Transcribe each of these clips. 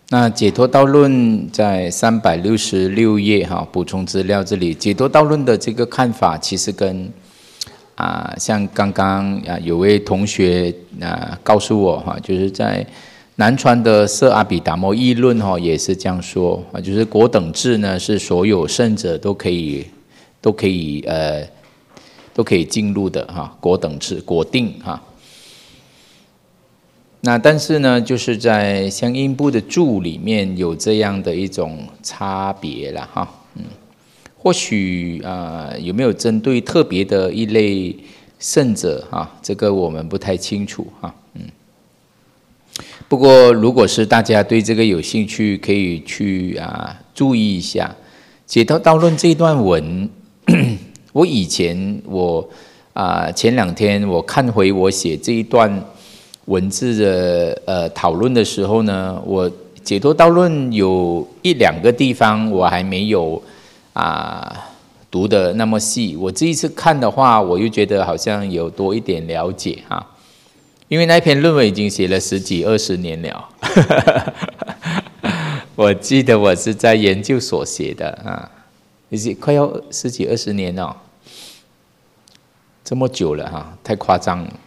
那解脱道论在366页哈，补充资料这里，解脱道论的这个看法，其实跟像刚刚有位同学告诉我哈，就是在南传的色阿比达摩议论哈，也是这样说啊，就是果等智呢是所有圣者都可以进入的哈，果等智果定哈。那但是呢，就是在相应部的注里面有这样的一种差别了哈，或许有没有针对特别的一类圣者哈，这个我们不太清楚哈，不过如果是大家对这个有兴趣，可以去注意一下解脱道论这一段文。我以前前2天我看回我写这一段文字的讨论的时候呢，我解脱道论有1、2个地方我还没有读的那么细，我这一次看的话，我又觉得好像有多一点了解哈，因为那篇论文已经写了10几20年了，我记得我是在研究所写的已经快要10几20年了，这么久了哈，太夸张了，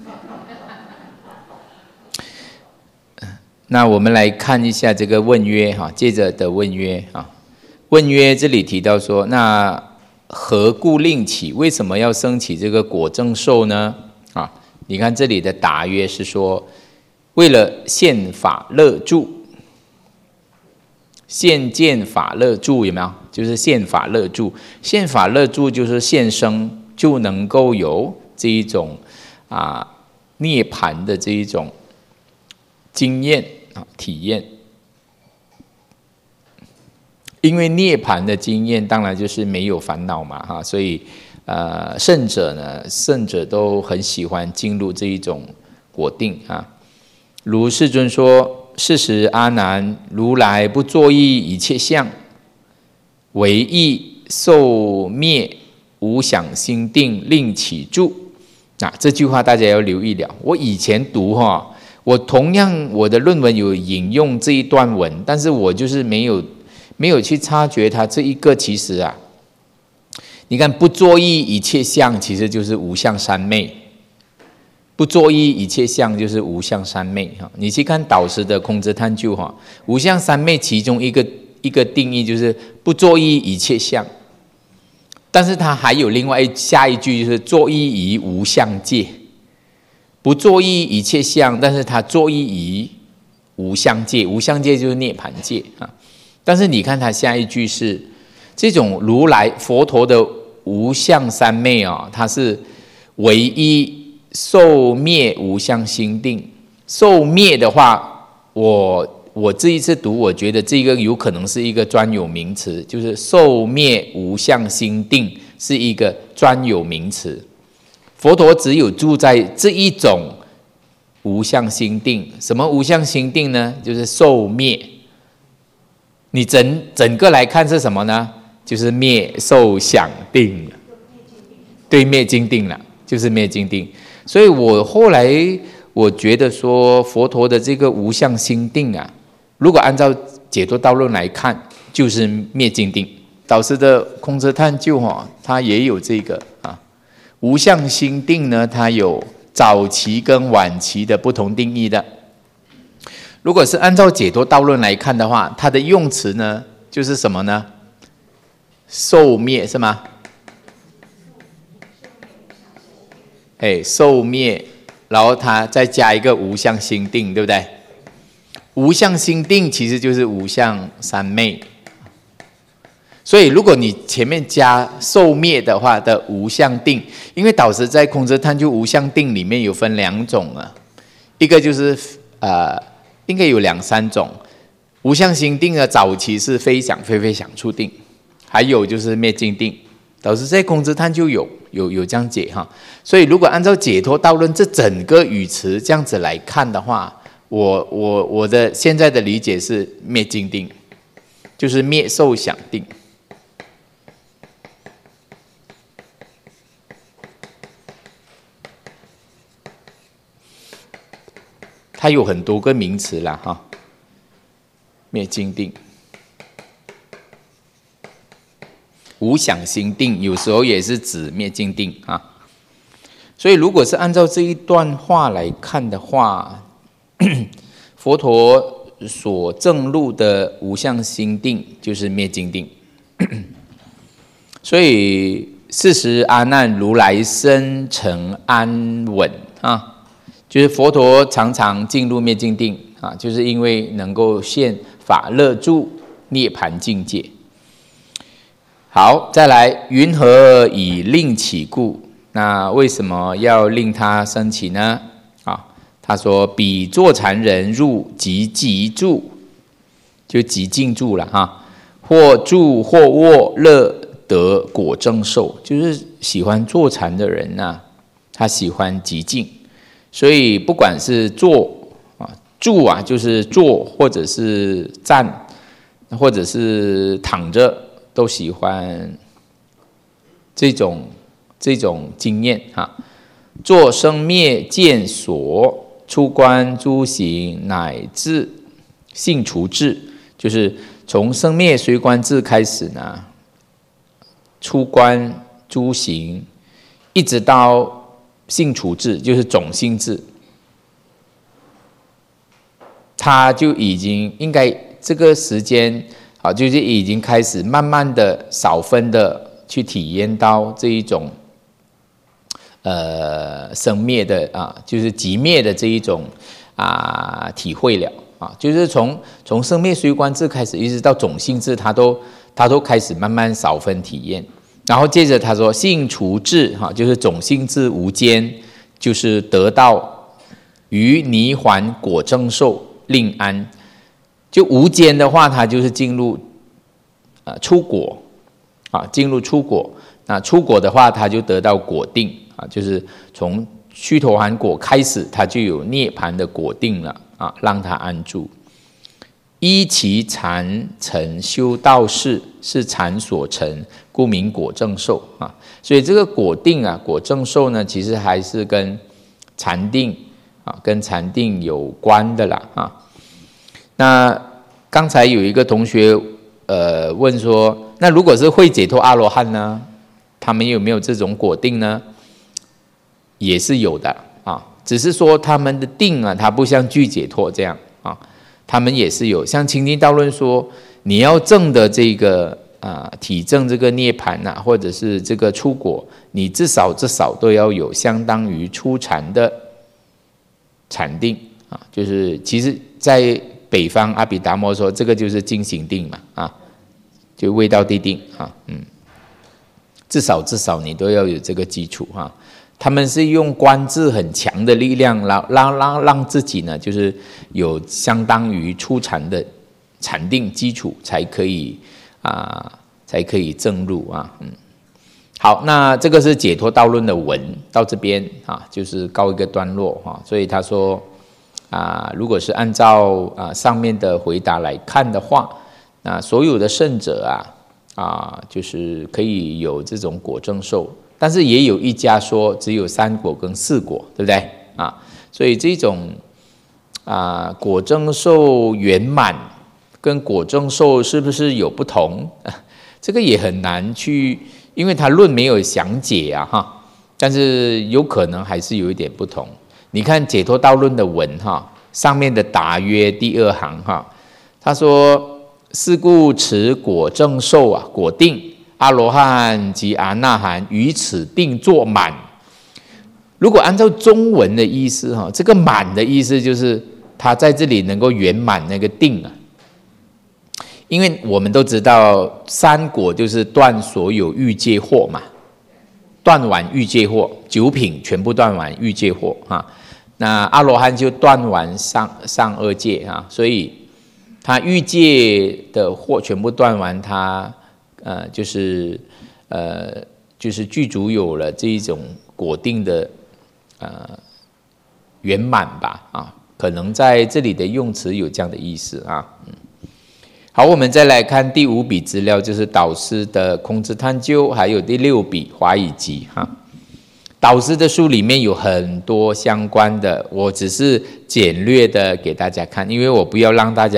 那我们来看一下这个问约哈，接着的问约啊，问约这里提到说，那何故令起？为什么要升起这个果正受呢？你看这里的答约是说，为了现法乐住，现见法乐住有没有？就是现法乐住，现法乐住就是现生就能够有这一种涅槃的这一种经验体验，因为涅槃的经验当然就是没有烦恼嘛所以圣者都很喜欢进入这一种果定如世尊说，是时阿难，如来不作意一切相，唯意受灭无想心定，令起住。这句话大家要留意了。我以前读我同样我的论文有引用这一段文，但是我就是没有去察觉它这一个其实你看不作意一切相，其实就是无相三昧。不作意一切相就是无相三昧你去看导师的空知探究无相三昧其中一个定义就是不作意一切相，但是它还有另外下一句就是作意于无相界。不作意一切相，但是他作意于无相界，无相界就是涅槃界但是你看他下一句是这种如来佛陀的无相三昧它是唯一受灭无相心定。受灭的话，我这一次读，我觉得这个有可能是一个专有名词，就是受灭无相心定是一个专有名词。佛陀只有住在这一种无相心定。什么无相心定呢？就是受灭。你整个来看是什么呢？就是灭受想定了，对，灭尽定了，就是灭尽定。所以我后来我觉得说，佛陀的这个无相心定如果按照解脱道论来看，就是灭尽定。导师的空知探究它也有这个无相心定呢，它有早期跟晚期的不同定义的。如果是按照解脱道论来看的话，它的用词呢就是什么呢？受灭是吗？受灭，然后它再加一个无相心定，对不对？无相心定其实就是无相三昧。所以如果你前面加受灭的话的无相定，因为导师在空知探究无相定里面有分2种一个就是应该有2、3种。无相心定的早期是非想非非想处定，还有就是灭尽定。导师在空知探究有这样解所以如果按照解脱道论这整个语词这样子来看的话，我的现在的理解是灭尽定，就是灭受想定。它有很多个名词啦灭尽定。无想行定有时候也是指灭尽定啊。所以如果是按照这一段话来看的话，佛陀所证入的无相心定就是灭尽定。所以是时阿难如来生成安稳啊，就是佛陀常常进入灭尽定啊，就是因为能够现法乐住涅槃境界。好，再来，云何以令起故？那为什么要令他升起呢？啊，他说：彼坐禅人入极住，就极静住了哈，或住或卧，乐得果正受，就是喜欢坐禅的人呐，他喜欢极静，所以不管是坐啊、住啊，就是坐或者是站，或者是躺着，都喜欢这种经验哈。作生灭见所，出观诸行，乃至性除智，就是从生灭随观智开始呢，出观诸行，一直到性除智，就是种性智，他就已经应该这个时间啊，就是已经开始慢慢的少分的去体验到这一种生灭的啊，就是寂灭的这一种体会了啊，就是从生灭随观智开始，一直到种性智，他都开始慢慢少分体验。然后接着他说性除智哈，就是种性智无间，就是得到于泥环果正受令安。就无间的话，他就是进入出果啊，进入出果。那出果的话，他就得到果定啊，就是从须陀洹果开始，他就有涅槃的果定了啊，让他安住。依其禅成修道士，是禅所成，故名果正受啊。所以这个果定啊，果正受呢，其实还是跟禅定啊，跟禅定有关的啦啊。那刚才有一个同学问说，那如果是会解脱阿罗汉呢，他们有没有这种果定呢？也是有的啊，只是说他们的定啊，它不像具解脱这样啊。他们也是有，像清净道论说，你要证的这个体证这个涅槃啊，或者是这个出果，你至少都要有相当于初禅的禅定啊，就是其实在北方阿毗达摩说，这个就是净行定嘛啊，就未到地定啊，至少你都要有这个基础哈。他们是用观智很强的力量，让自己呢，就是有相当于初禅的禅定基础，才可以证入啊。好，那这个是解脱道论的文，到这边啊，就是告一个段落啊。所以他说如果是按照上面的回答来看的话，那所有的圣者就是可以有这种果正受。但是也有一家说只有3果跟4果，对不对啊？所以这种果正受圆满跟果正受是不是有不同？这个也很难去，因为他论没有详解哈。但是有可能还是有一点不同。你看解脱道论的文哈，上面的答曰第2行哈，他说：是故持果正受果定。阿罗汉及阿那含于此定作满。如果按照中文的意思这个满的意思就是他在这里能够圆满那个定啊。因为我们都知道3果就是断所有欲界惑嘛，断完欲界惑，9品全部断完欲界惑那阿罗汉就断完上2界所以他欲界的惑全部断完，他就是具足有了这一种果定的圆满吧可能在这里的用词有这样的意思好，我们再来看第5笔资料，就是导师的空知探究，还有第6笔华语集导师的书里面有很多相关的，我只是简略的给大家看，因为我不要让大家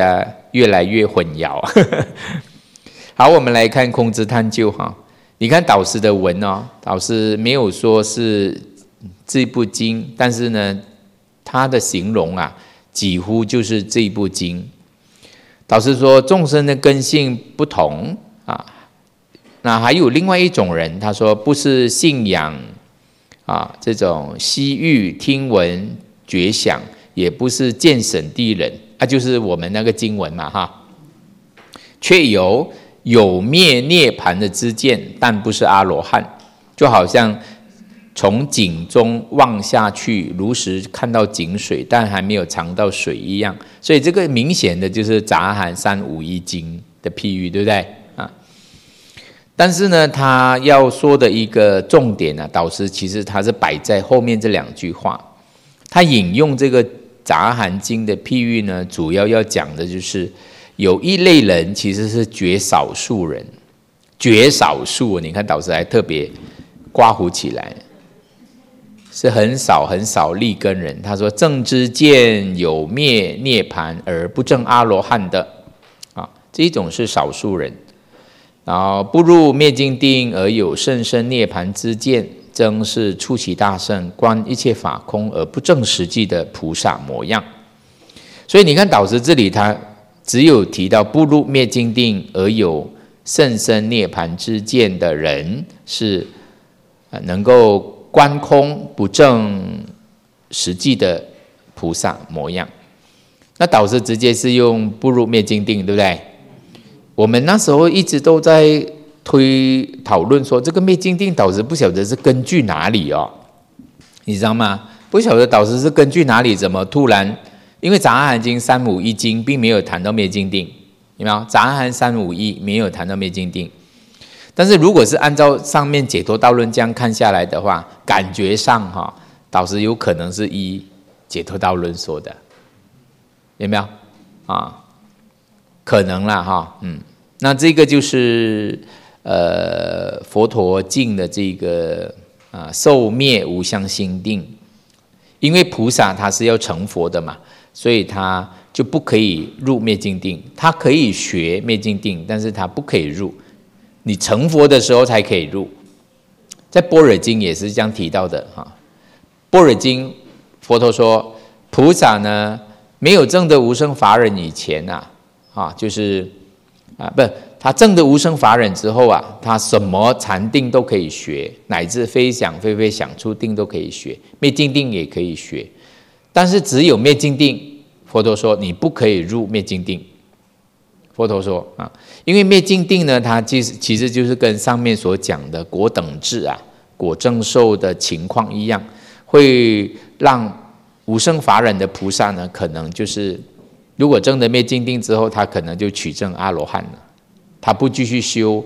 越来越混淆。好，我们来看空之探究哈。你看导师的文哦，导师没有说是这部经，但是呢，他的形容啊，几乎就是这部经。导师说众生的根性不同啊，那还有另外一种人，他说不是信仰啊这种西域听闻觉想，也不是见审地人啊，就是我们那个经文嘛哈，却有灭涅槃的知见，但不是阿罗汉，就好像从井中望下去，如实看到井水，但还没有尝到水一样。所以这个明显的就是杂含三五一经的譬喻，对不对啊？但是呢，他要说的一个重点呢，导师其实他是摆在后面这两句话。他引用这个杂含经的譬喻呢，主要要讲的就是有一类人其实是绝少数人，绝少数，你看导师还特别刮胡起来。是很少很少立根人，他说正知见有灭涅槃而不证阿罗汉的啊，这一种是少数人。然后不入灭尽定而有甚深涅槃之见，真是出其大圣，观一切法空而不证实际的菩萨模样。所以你看导师这里他只有提到不入灭尽定而有甚深涅槃之见的人是能够观空不证实际的菩萨模样。那导师直接是用不入灭尽定，对不对？我们那时候一直都在讨论说，这个灭尽定导师不晓得是根据哪里哦，你知道吗？不晓得导师是根据哪里，怎么突然？因为杂含经三五一经并没有谈到灭尽定，有没有？杂含三五一没有谈到灭尽定。但是如果是按照上面解脱道论这样看下来的话，感觉上哈，导师有可能是依解脱道论说的，有没有啊？可能啦哈，那这个就是佛陀境的这个受灭无相心定，因为菩萨他是要成佛的嘛，所以他就不可以入灭尽定，他可以学灭尽定，但是他不可以入。你成佛的时候才可以入，在般若经也是这样提到的哈。般若经佛陀说，菩萨呢没有证得无生法忍以前就是不，他证得无生法忍之后啊，他什么禅定都可以学，乃至非想非非想处定都可以学，灭尽定也可以学，但是只有灭尽定，佛陀说你不可以入灭尽定。佛陀说因为灭尽定呢，它其实就是跟上面所讲的果等智果正受的情况一样，会让无生法忍的菩萨呢，可能就是如果证得灭尽定之后，他可能就取证阿罗汉了，他不继续修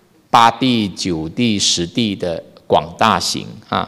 8地、9地、10地的广大行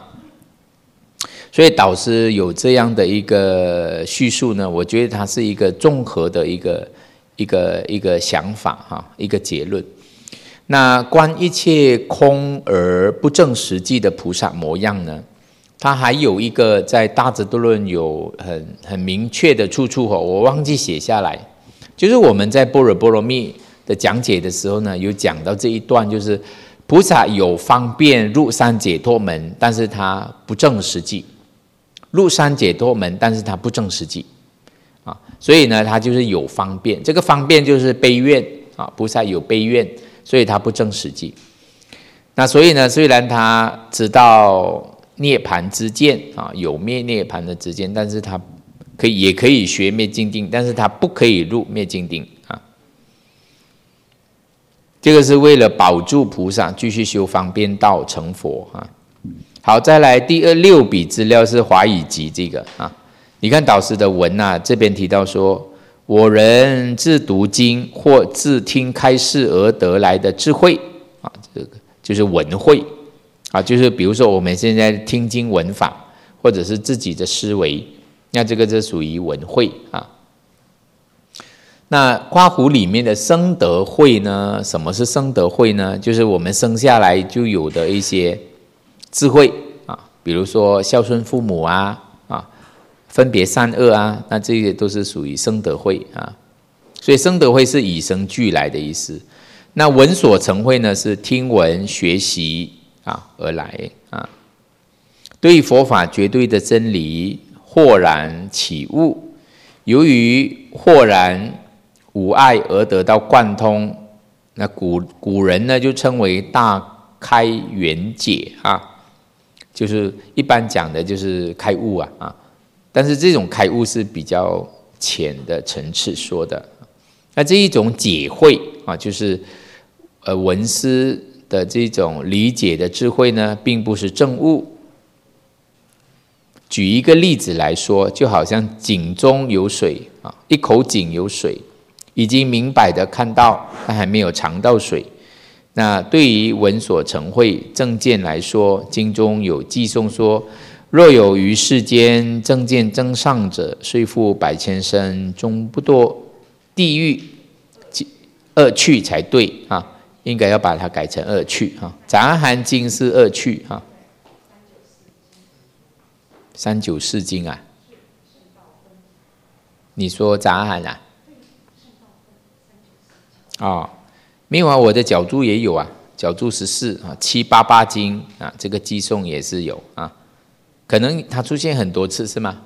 所以导师有这样的一个叙述呢，我觉得它是一个综合的一个想法一个结论。那观一切空而不证实际的菩萨模样呢，它还有一个在大智度论有很明确的出处我忘记写下来，就是我们在般若波罗蜜的讲解的时候呢，有讲到这一段，就是菩萨有方便入三解脱门，但是他不证实际，入三解脱门，但是他不证实际所以呢，他就是有方便，这个方便就是悲愿菩萨有悲愿，所以他不证实际。那所以呢，虽然他知道涅槃之见有灭涅槃的之见，但是他也可以学灭尽定，但是他不可以入灭尽定这个是为了保住菩萨继续修方便道成佛好，再来第6笔资料是华语集这个你看导师的文这边提到说，我人自读经或自听开示而得来的智慧这个就是文慧就是比如说我们现在听经闻法，或者是自己的思维，那这个就属于文慧那括弧里面的生德慧呢？什么是生德慧呢？就是我们生下来就有的一些智慧比如说孝顺父母分别善恶那这些都是属于生德慧所以生德慧是以生俱来的意思。那闻所成慧呢，是听闻学习而来啊。对于佛法绝对的真理豁然起悟，由于豁然无碍而得到贯通，那古人呢就称为大开圆解啊，就是一般讲的就是开悟啊。但是这种开悟是比较浅的层次说的。那这一种解慧啊，就是闻思的这种理解的智慧呢，并不是证悟。举一个例子来说，就好像井中有水啊，一口井有水，已经明白的看到，但还没有尝到水。那对于闻所成慧正见来说，经中有记诵说，若有于世间正见增上者，虽复百千生，终不堕地狱恶趣才对啊，应该要把它改成恶趣啊。杂阿含经是恶趣啊。394经啊？你说杂阿含啊？没有啊，我的角注也有啊，角注14啊，788经啊，这个记诵也是有啊，可能它出现很多次是吗？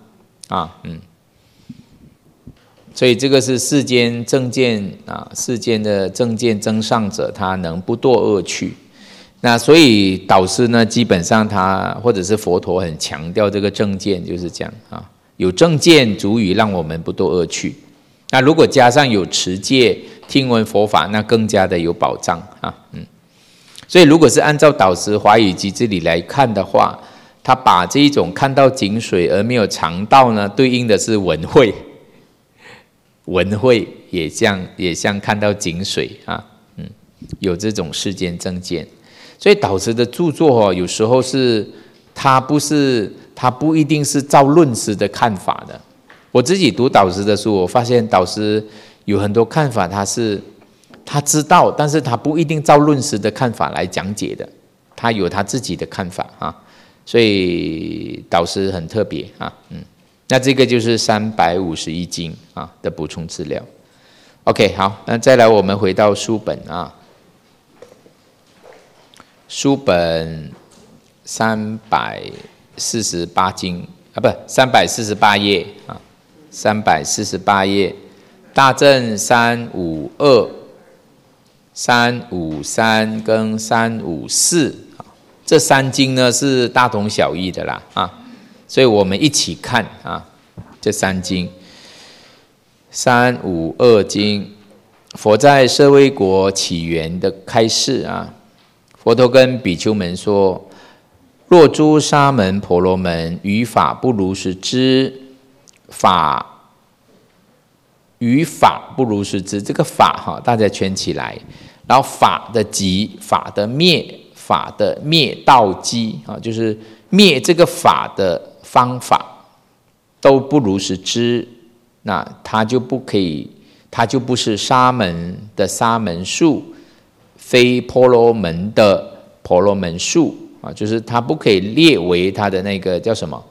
所以这个是世间正见啊，世间的正见增上者，他能不堕恶趣。那所以导师呢，基本上他或者是佛陀很强调这个正见，就是这样啊，有正见足以让我们不堕恶趣。那如果加上有持戒、听闻佛法，那更加的有保障啊。所以如果是按照导师华语集这里来看的话，他把这一种看到井水而没有尝到呢，对应的是闻慧。闻慧也像看到井水啊，有这种世间正见。所以导师的著作有时候是他不一定是照论师的看法的。我自己读导师的书，我发现导师有很多看法，他知道，但是他不一定照论师的看法来讲解的，他有他自己的看法啊。所以导师很特别啊，那这个就是351经啊的补充资料。OK， 好，那再来我们回到书本啊，书本348经啊，不，348页啊，348页，大正352、353跟354啊，这3经呢是大同小异的啦啊。所以我们一起看啊，这3经。352经，佛在舍卫国起源的开示啊。佛陀跟比丘们说：若诸沙门婆罗门于法不如实知，于法不如实知，这个法大家圈起来，然后法的极，法的灭，法的灭道机啊，就是灭这个法的方法都不如实知，那他就不是沙门的沙门数，非婆罗门的婆罗门数啊，就是他不可以列为他的那个叫什么？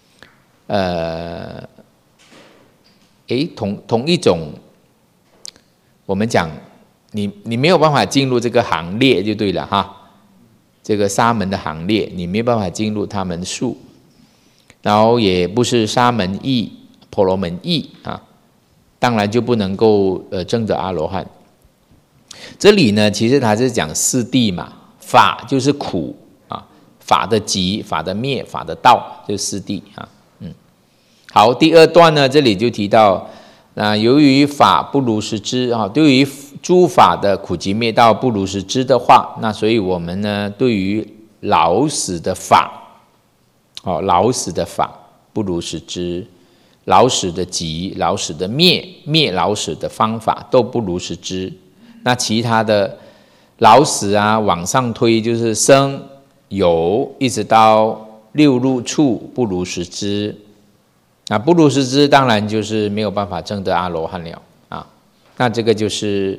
同一种，我们讲你没有办法进入这个行列就对了哈，这个沙门的行列你没有办法进入他们数。然后也不是沙门义、婆罗门义啊，当然就不能够证得阿罗汉。这里呢，其实他是讲四谛嘛，法就是苦啊，法的极、法的灭、法的道，就是四谛啊。好，第二段呢，这里就提到，由于法不如实知啊，对于诸法的苦集灭道不如实知的话，那所以我们呢，对于老死的法。老死的法不如实知，老死的极、老死的灭、灭老死的方法都不如实知。那其他的老死啊，往上推就是生、有，一直到六入处不如实知。那不如实知，当然就是没有办法证得阿罗汉了啊。那这个就是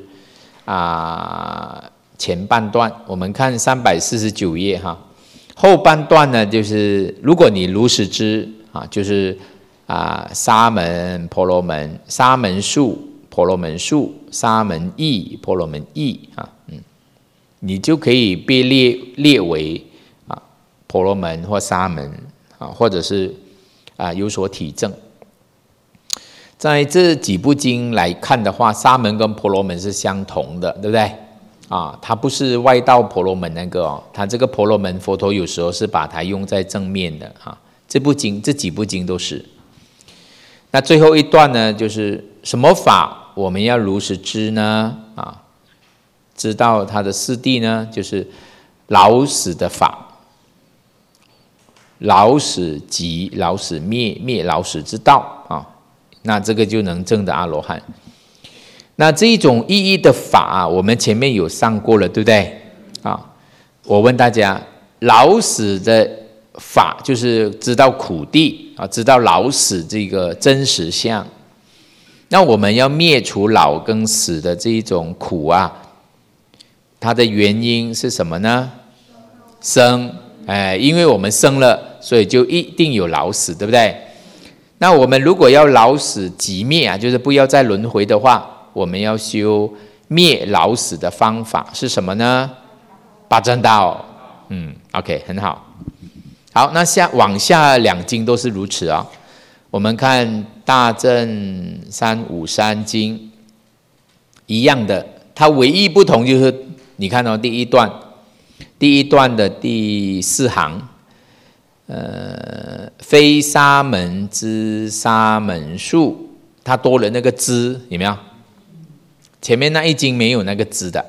前半段，我们看349页哈。后半段呢，就是如果你如实知啊，就是沙门婆罗门、沙门数婆罗门树、沙门意、婆罗门意啊，你就可以被列为啊婆罗门或沙门啊，或者是啊有所体证。在这几部经来看的话，沙门跟婆罗门是相同的，对不对？啊，它不是外道婆罗门那个哦，它这个婆罗门佛陀有时候是把它用在正面的啊。这几部经都是。那最后一段呢，就是什么法我们要如实知呢？啊，知道它的四谛呢，就是老死的法，老死即老死灭，灭老死之道啊。那这个就能证得阿罗汉。那这一种意义的法，我们前面有上过了，对不对？啊，我问大家，老死的法就是知道苦谛啊，知道老死这个真实相。那我们要灭除老跟死的这一种苦啊，它的原因是什么呢？生，因为我们生了，所以就一定有老死，对不对？那我们如果要老死即灭啊，就是不要再轮回的话，我们要修灭老死的方法是什么呢？八正道。OK， 很好。好，那往下两经都是如此啊。我们看大正353经一样的，它唯一不同就是你看到第一段的第4行，非沙门之沙门树，它多了那个之，有没有？前面那一经没有那个之的，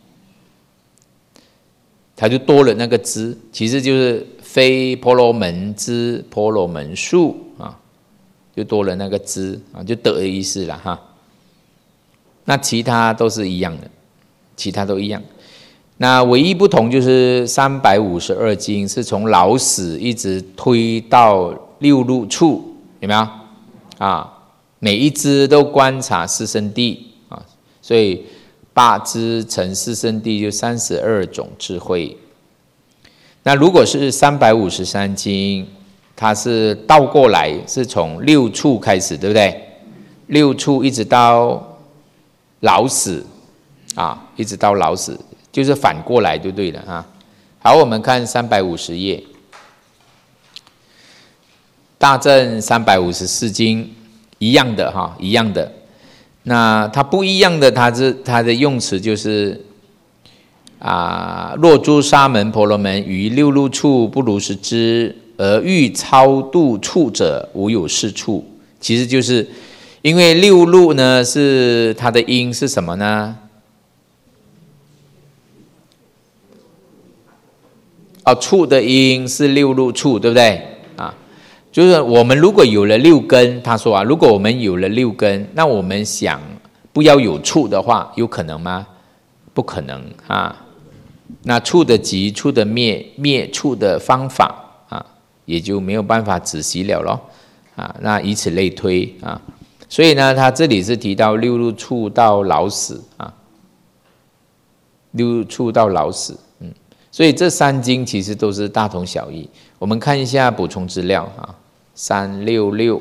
它就多了那个之，其实就是非婆罗门之婆罗门树啊，就多了那个之啊，就得的意思了哈。那其他都是一样的，其他都一样。那唯一不同就是352经是从老死一直推到六入处，有没有啊？每一支都观察四圣谛啊，所以8支乘四圣谛就32种智慧。那如果是353经，它是倒过来，是从6处开始，对不对？6处一直到老死啊，一直到老死。就是反过来就对了啊。好，我们看350页，大正354经一样的哈，一样的。那它不一样的，它的用词就是若诸沙门婆罗门于六入处不如实知，而欲超度处者，无有是处。其实就是因为六入呢是它的因是什么呢？处的因是六入处，对不对啊？就是我们如果有了6根，他说如果我们有了6根，那我们想不要有处的话，有可能吗？不可能啊。那处的集、处的灭、灭处的方法啊，也就没有办法仔细了咯啊。那以此类推啊，所以呢，他这里是提到六入处到老死啊，六入处到老死。所以这3经其实都是大同小异。我们看一下补充资料啊，366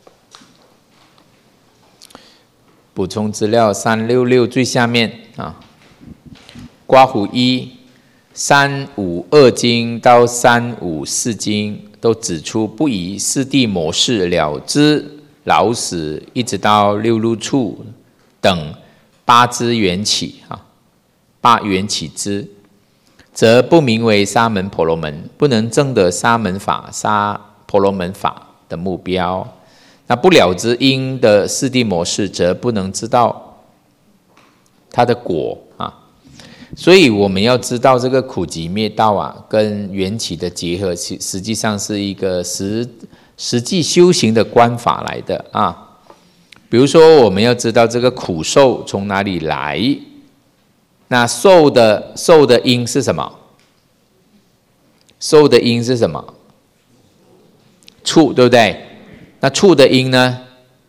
补充资料366最下面啊，刮胡1 352经到354经都指出不以四谛模式了知老死，一直到六入处等8支缘起啊，8缘起支。则不名为沙门婆罗门，不能证得沙门法、婆罗门法的目标。那不了知因的四谛模式，则不能知道它的果啊。所以我们要知道这个苦集灭道啊，跟缘起的结合，实际上是一个实际修行的观法来的啊。比如说，我们要知道这个苦受从哪里来。那受的因是什么？受的因是什么？处，对不对？那处的因呢？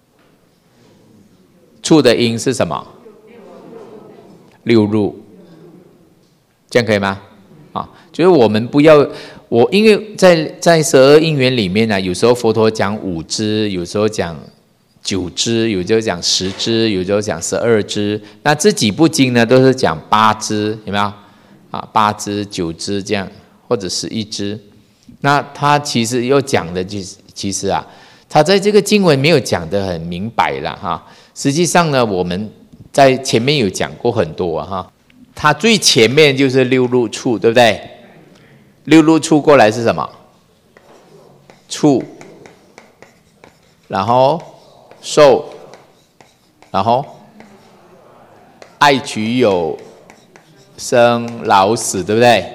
处的因是什么？六入，这样可以吗？就是我们不要因为在12因缘里面呢，有时候佛陀讲5支，有时候讲 9支，有就讲10支，有就讲12支。那这几部经呢，都是讲8支，有没有啊？8支、9支这样，或者11支。那他其实又讲的其实啊，他在这个经文没有讲得很明白了哈。实际上呢，我们在前面有讲过很多哈。它最前面就是六入处，对不对？六入处过来是什么？处，然后受，然后爱取有生老死，对不对？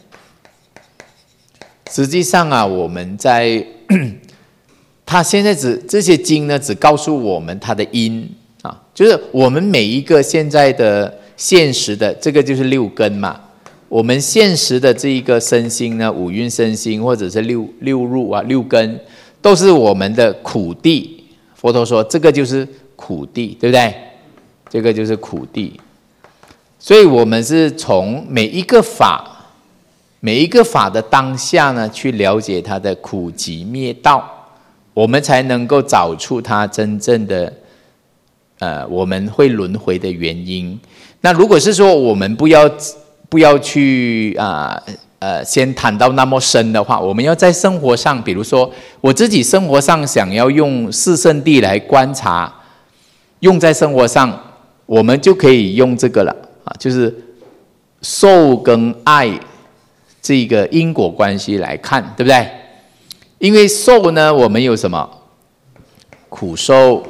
实际上啊，我们在他现在这些经呢，只告诉我们它的因啊，就是我们每一个现在的现实的这个就是6根嘛。我们现实的这一个身心呢，5蕴身心或者是六入啊，6根都是我们的苦地。佛陀说这个就是苦地，对不对？这个就是苦地。所以我们是从每一个法的当下呢，去了解它的苦集灭道，我们才能够找出它真正的我们会轮回的原因。那如果是说我们不要去先谈到那么深的话，我们要在生活上，比如说我自己生活上想要用四圣谛来观察，用在生活上，我们就可以用这个了啊，就是受跟爱这个因果关系来看，对不对？因为受呢，我们有什么苦受、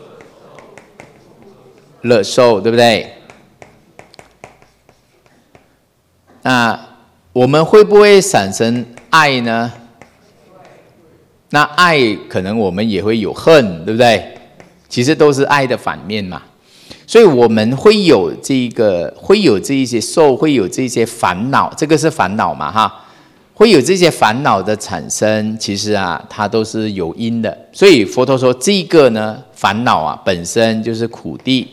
乐受，对不对？那我们会不会产生爱呢？那爱可能我们也会有恨，对不对？其实都是爱的反面嘛。所以我们会有这一些受，会有这些烦恼，这个是烦恼嘛哈，会有这些烦恼的产生，其实啊，它都是有因的。所以佛陀说，这个呢，烦恼啊，本身就是苦地。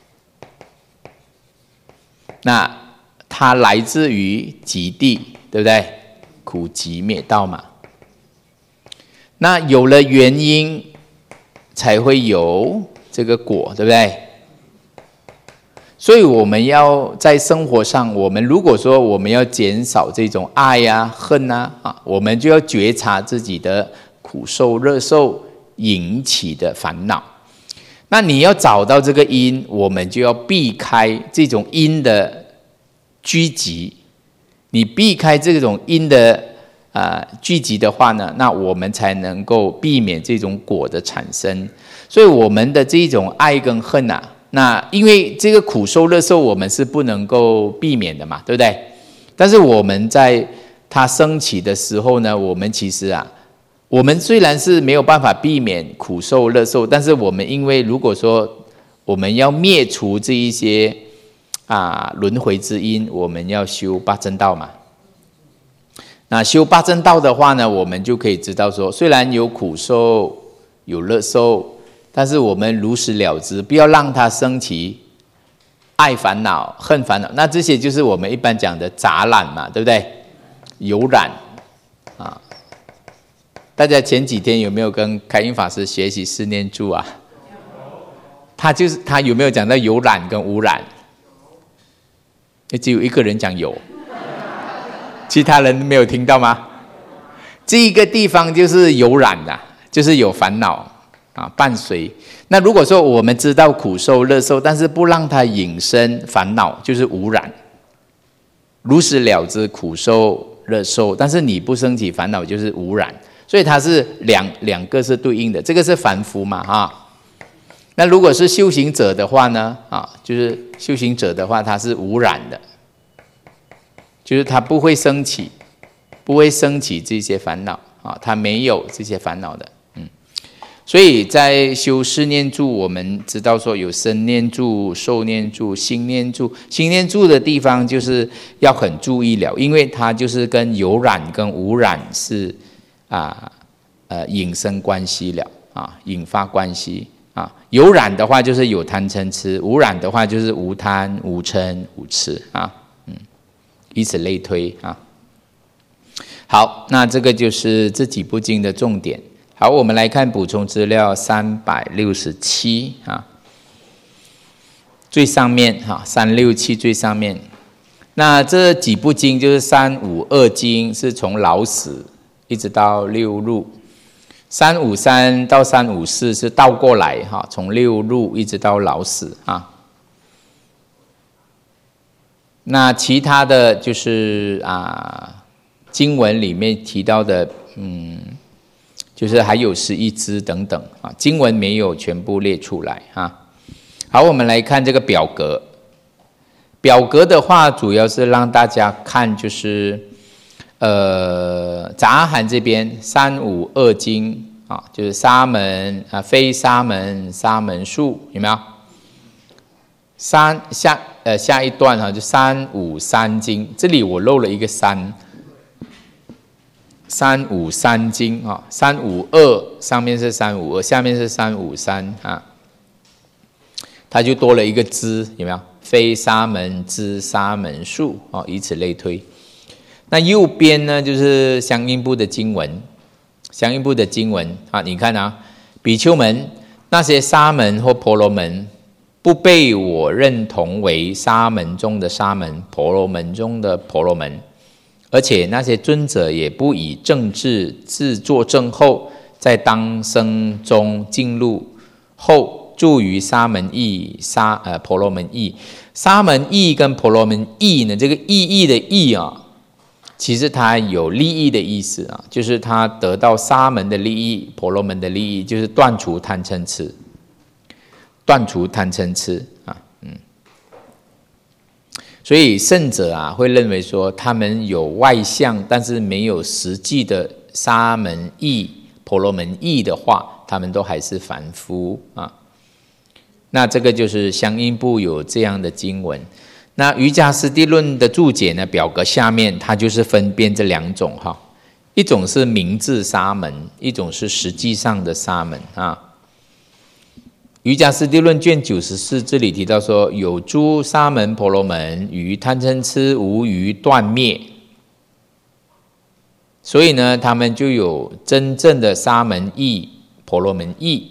那它来自于极地，对不对？苦集灭道嘛。那有了原因，才会有这个果，对不对？所以我们要在生活上，我们如果说我们要减少这种爱啊、恨啊，我们就要觉察自己的苦受、乐受引起的烦恼。那你要找到这个因，我们就要避开这种因的聚集。你避开这种因的聚集的话呢，那我们才能够避免这种果的产生。所以我们的这种爱跟恨啊，那因为这个苦受乐受我们是不能够避免的嘛，对不对？但是我们在它升起的时候呢，我们其实啊，我们虽然是没有办法避免苦受乐受，但是我们因为如果说我们要灭除这一些轮回之因，我们要修八正道嘛。那修八正道的话呢，我们就可以知道说，虽然有苦受有乐受，但是我们如实了知，不要让它升起爱烦恼、恨烦恼。那这些就是我们一般讲的杂染嘛，对不对？有染啊。大家前几天有没有跟开印法师学习四念住啊？他有没有讲到有染跟无染？只有一个人讲有，其他人没有听到吗？这一个地方就是有染的，就是有烦恼伴随。那如果说我们知道苦受乐受，但是不让它引生烦恼，就是无染。如实了知苦受乐受，但是你不升起烦恼，就是无染。所以它是两个是对应的，这个是凡夫嘛那如果是修行者的话呢就是修行者的话，他是无染的，就是他不会升起这些烦恼他没有这些烦恼的。所以在修四念住，我们知道说有身念住、受念住、心念住。心念住的地方就是要很注意了，因为它就是跟有染跟无染是引生关系了引发关系有染的话就是有贪嗔痴，无染的话就是无贪无嗔无痴以此类推好，那这个就是这几部经的重点。 好，我们来看补充资料367啊，最上面哈，367最上面。那这几部经就是352经，是从老死一直到六入；353到354是倒过来哈，从六入一直到老死啊。那其他的就是经文里面提到的，就是还有11支等等啊，经文没有全部列出来啊。好，我们来看这个表格。表格的话，主要是让大家看，就是杂含这边352经啊，就是沙门非沙门、沙门数有没有？下一段哈，就353经，这里我漏了一个353经啊，352上面是352，下面是353啊，它就多了一个支，有没有？非沙门之沙门数哦，以此类推。那右边呢，就是相应部的经文，啊，你看啊，比丘们，那些沙门或婆罗门，不被我认同为沙门中的沙门，婆罗门中的婆罗门，而且那些尊者也不以正智自作证后，在当生中进入后，住于沙门义、婆罗门义。沙门义跟婆罗门义呢，这个意义的义啊，其实它有利益的意思啊，就是它得到沙门的利益、婆罗门的利益，就是断除贪嗔痴，啊，所以圣者啊会认为说，他们有外相，但是没有实际的沙门义、婆罗门义的话，他们都还是凡夫啊。那这个就是相应部有这样的经文。那瑜伽师地论的注解呢，表格下面它就是分辨这两种哈，一种是名字沙门，一种是实际上的沙门啊。瑜伽师地论卷94这里提到说，有诸沙门婆罗门于贪嗔痴无余断灭，所以呢，他们就有真正的沙门义、婆罗门义。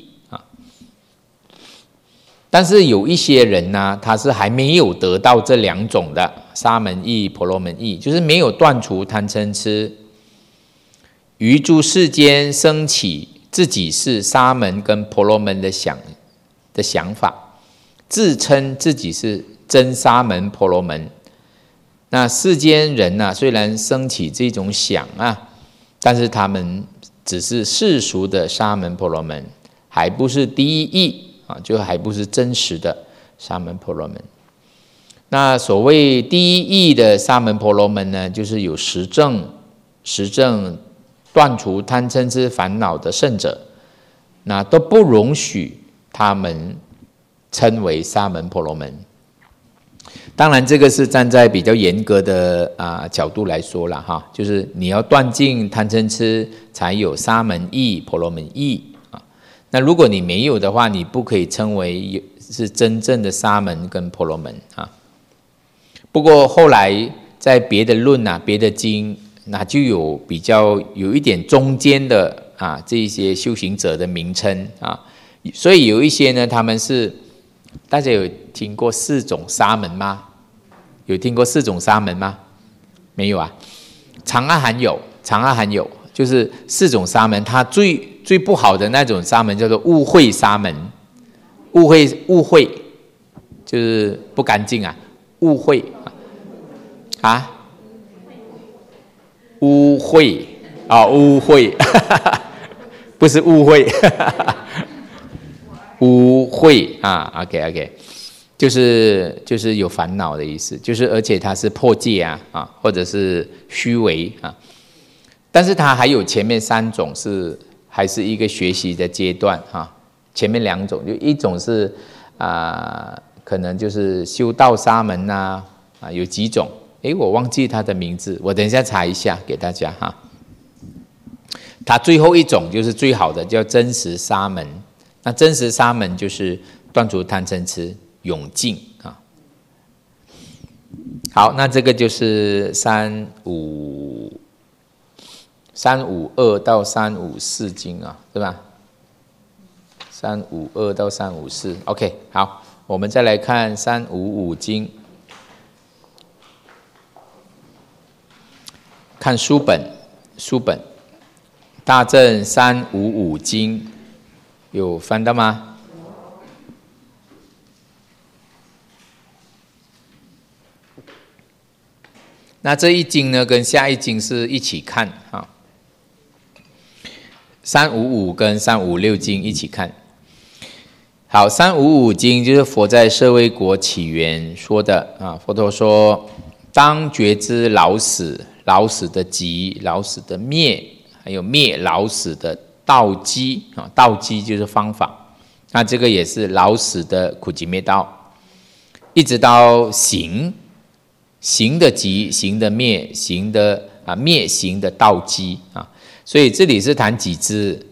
但是有一些人呢，他是还没有得到这两种的沙门义、婆罗门义，就是没有断除贪嗔痴，于诸世间升起自己是沙门跟婆罗门的想法，自称自己是真沙门、婆罗门。那世间人啊，虽然升起这种想啊，但是他们只是世俗的沙门、婆罗门，还不是第一义。就还不是真实的沙门婆罗门。那所谓第一义的沙门婆罗门呢，就是有实证断除贪嗔痴烦恼的圣者，那都不容许他们称为沙门婆罗门。当然这个是站在比较严格的角度来说了哈，就是你要断尽贪嗔痴，才有沙门义、婆罗门义。那如果你没有的话，你不可以称为是真正的沙门跟婆罗门啊。不过后来在别的论别的经，那就有一点中间的这一些修行者的名称啊。所以有一些呢，他们是大家有听过4种沙门吗？有听过4种沙门吗？没有啊。长阿含有，就是4种沙门，它最不好的那种沙门叫做污秽沙门，污秽就是不干净啊，污秽啊，污秽啊，污秽，不是误会，污秽啊 ，OK， 就是有烦恼的意思，就是而且它是破戒啊，或者是虚伪啊，但是它还有前面3种还是一个学习的阶段前面2种就一种是可能就是修道沙门有几种，我忘记它的名字，我等一下查一下给大家它最后一种就是最好的，叫真实沙门。那真实沙门就是断除贪嗔痴，永净好，那这个就是353 352到354经啊，对吧？352到354 ，OK， 好，我们再来看355经，看书本，大正355经有翻到吗？那这一经呢，跟下一经是一起看啊。355跟356经一起看。好，355经就是佛在舍卫国起源说的啊。佛陀说：当觉知老死，老死的极，老死的灭，还有灭老死的道基啊。道基就是方法，那这个也是老死的苦集灭道，一直到行。行的极，行的灭，行的灭行的道基啊，所以这里是谈几支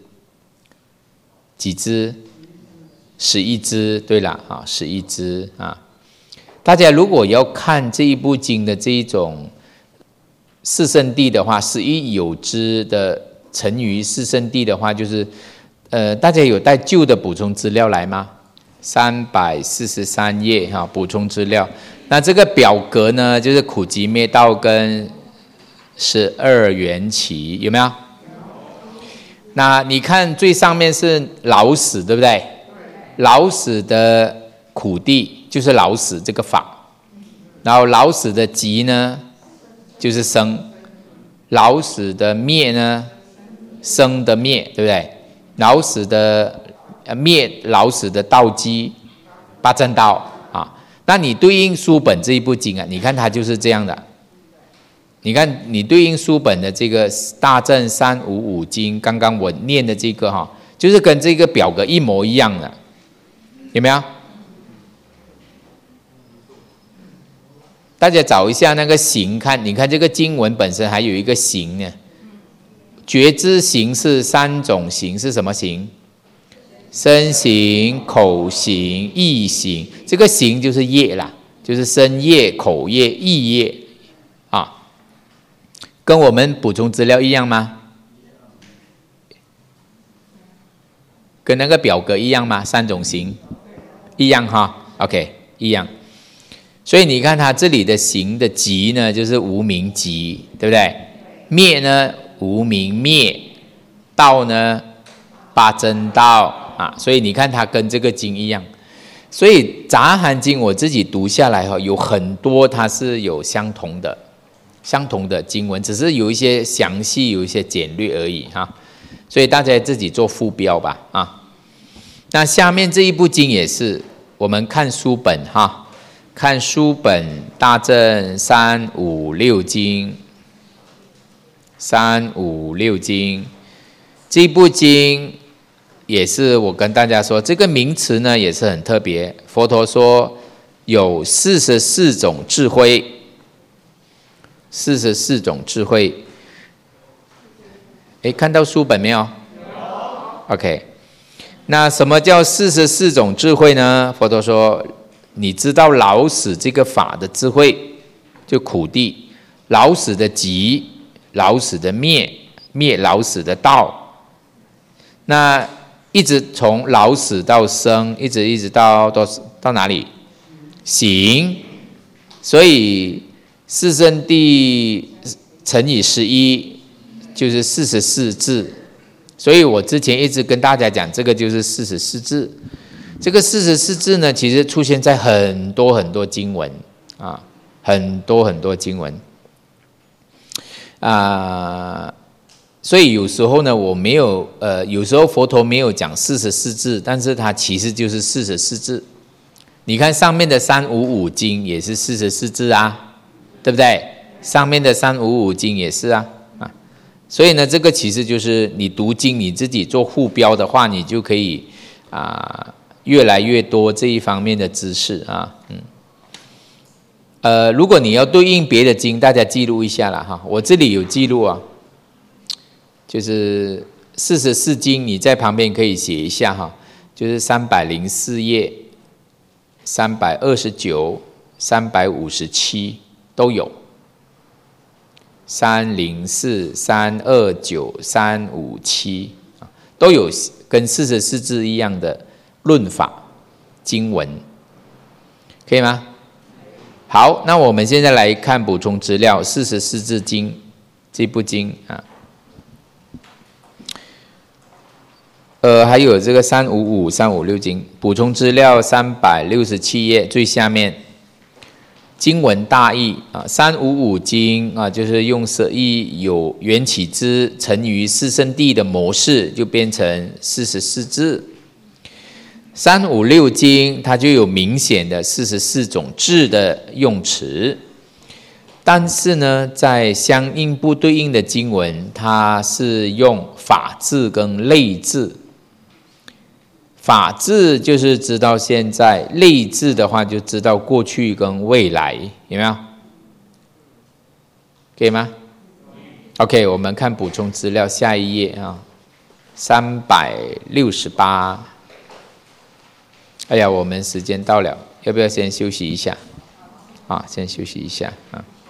？11支，对了啊，11支啊。大家如果要看这一部经的这一种四圣谛的话，11有支的成于四圣谛的话，就是大家有带旧的补充资料来吗？343页哈，补充资料。那这个表格呢，就是苦集灭道跟12缘起，有没有？那你看最上面是老死，对不对？老死的苦谛就是老死这个法，然后老死的集呢就是生，老死的灭呢生的灭，对不对？老死的灭，老死的道基八正道。那你对应书本这一部经啊，你看它就是这样的。你看你对应书本的这个大正355经，刚刚我念的这个就是跟这个表格一模一样的，有没有？大家找一下那个行，看，你看这个经文本身还有一个行呢。觉知行是3种行，是什么行？身行、口行、意行，这个行就是业啦，就是身业、口业、意业啊，跟我们补充资料一样吗？跟那个表格一样吗？3种行一样哈 ，OK， 一样。所以你看它这里的行的集呢，就是无明集，对不对？灭呢，无明灭；道呢，八正道。所以你看它跟这个经一样，所以杂含经我自己读下来有很多它是有相同的经文，只是有一些详细，有一些简略而已哈。所以大家自己做副标吧啊。那下面这一部经也是我们看书本哈，看书本大正356经，356经这部经。也是我跟大家说，这个名词呢也是很特别。佛陀说有44种智慧，44种智慧。看到书本没有？有。OK， 那什么叫44种智慧呢？佛陀说，你知道老死这个法的智慧，就苦谛；老死的集，老死的灭，灭老死的道。那一直从老死到生，一直到哪里？行。所以四圣谛乘以11就是44字。所以我之前一直跟大家讲，这个就是44字。这个44字呢，其实出现在很多很多经文啊，很多经文啊。所以有时候呢，我没有有时候佛陀没有讲44字，但是它其实就是44字。你看上面的355经也是44字啊，对不对？上面的355经也是啊。所以呢，这个其实就是你读经你自己做副标的话，你就可以越来越多这一方面的知识啊。如果你要对应别的经，大家记录一下啦哈。我这里有记录啊。就是44经，你在旁边可以写一下哈，就是304页、329、357都有。 304、329、357都有跟44字一样的论法经文，可以吗？好，那我们现在来看补充资料，44字经这部经啊，还有这个355、356经，补充资料367页最下面。经文大意啊，355经啊，就是用舍义有缘起之成于四圣谛的模式，就变成44字。356经它就有明显的44种字的用词，但是呢，在相应不对应的经文，它是用法字跟类字。法字就是知道现在，类字的话就知道过去跟未来，有没有？可以吗 ？OK， 我们看补充资料下一页啊，368。哎呀，我们时间到了，要不要先休息一下？啊，先休息一下啊。